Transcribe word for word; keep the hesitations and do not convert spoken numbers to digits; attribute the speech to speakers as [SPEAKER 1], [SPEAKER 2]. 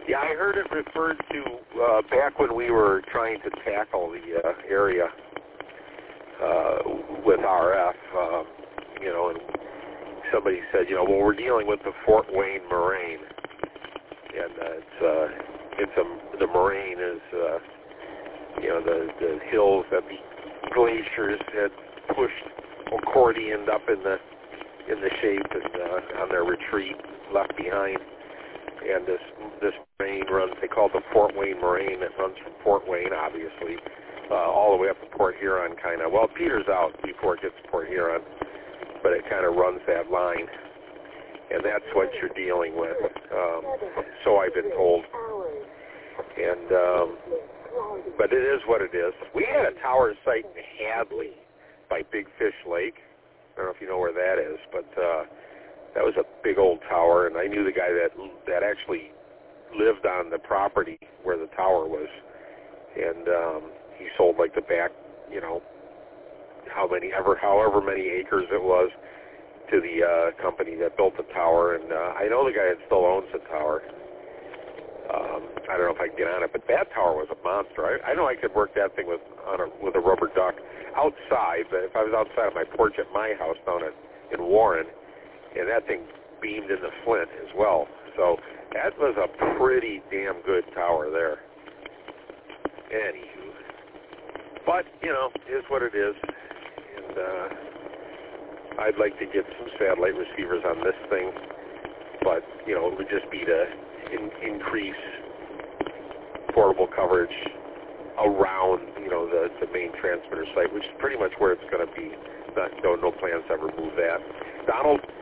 [SPEAKER 1] Yeah, I heard it referred to uh, back when we were trying to tackle the uh, area uh, with R F, uh, you know, and somebody said, you know, well, we're dealing with the Fort Wayne moraine, and uh, it's, uh, it's a, the moraine is, uh, you know, the, the hills that the glaciers had pushed accordioned up in the in the shape and uh, on their retreat left behind. And this this moraine runs, they call it the Fort Wayne moraine. It runs from Fort Wayne, obviously, uh, all the way up to Port Huron, kind of. Well, Peter's out before it gets to Port Huron, but it kind of runs that line. And that's what you're dealing with. Um, so I've been told. And um, but it is what it is. We had a tower site in Hadley by Big Fish Lake. I don't know if you know where that is, but uh, that was a big old tower, and I knew the guy that that actually lived on the property where the tower was, and um, he sold like the back, you know, how many ever, however many acres it was, to the uh, company that built the tower, and uh, I know the guy that still owns the tower. Um, I don't know if I can get on it, but that tower was a monster. I, I know I could work that thing with on a, with a rubber duck outside, but if I was outside of my porch at my house down at, in Warren, and that thing beamed into Flint as well. So that was a pretty damn good tower there. Anywho. But, you know, it is what it is. And uh, I'd like to get some satellite receivers on this thing, but, you know, it would just be to in, increase portable coverage around, you know, the, the main transmitter site, which is pretty much where it's going to be. Not, no, no plans to ever move that. Donald